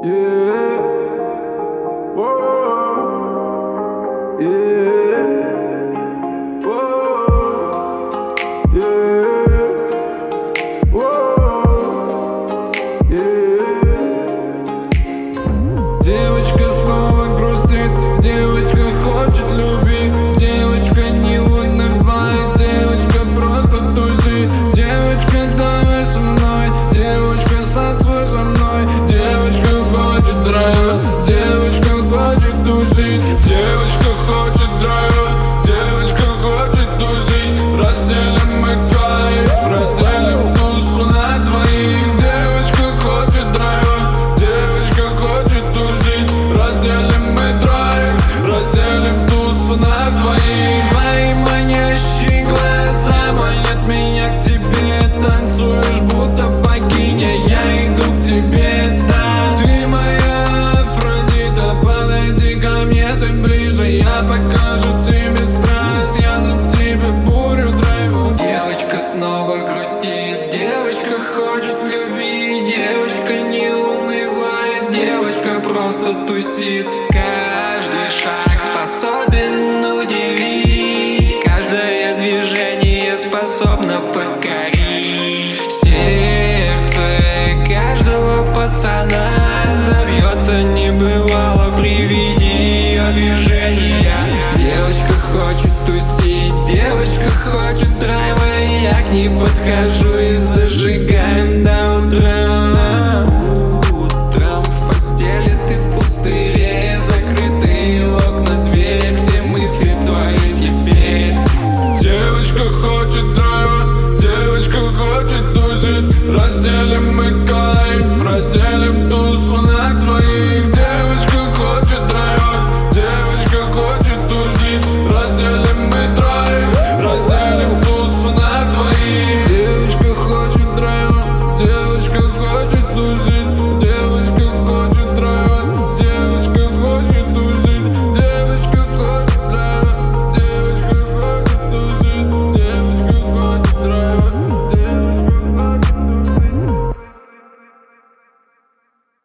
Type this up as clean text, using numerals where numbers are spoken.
Yeah. Whoa. Yeah. Whoa. Yeah. Whoa. Yeah. Девочка снова грустит, девочка хочет любить, девочка не унывает, девочка просто тусит, девочка давай со мной, девочка станцуй со мной, девочка хочет драйва, девочка хочет тусить, девочка хочет драйва, девочка хочет тусить, разделим мы кайф, разделим тусу на двоих, девочка хочет драйва, девочка хочет тусить, разделим мы драйв, разделим тусу на двоих. Твои манящие глаза манят меня к тебе, танцуешь будто богиня, я иду к тебе, да. Ты моя Афродита, подойди ко мне, ты ближе, я покажу тебе страсть, я дам тебе бурю драйва. Девочка снова грустит, девочка хочет любви, девочка не унывает, девочка просто тусит. Каждый шаг способен удивить, каждое движение способно покорить. Сердце каждого пацана забьется небывало при виде ее движения. Девочка хочет тусить, девочка хочет драйва, я к ней подхожу и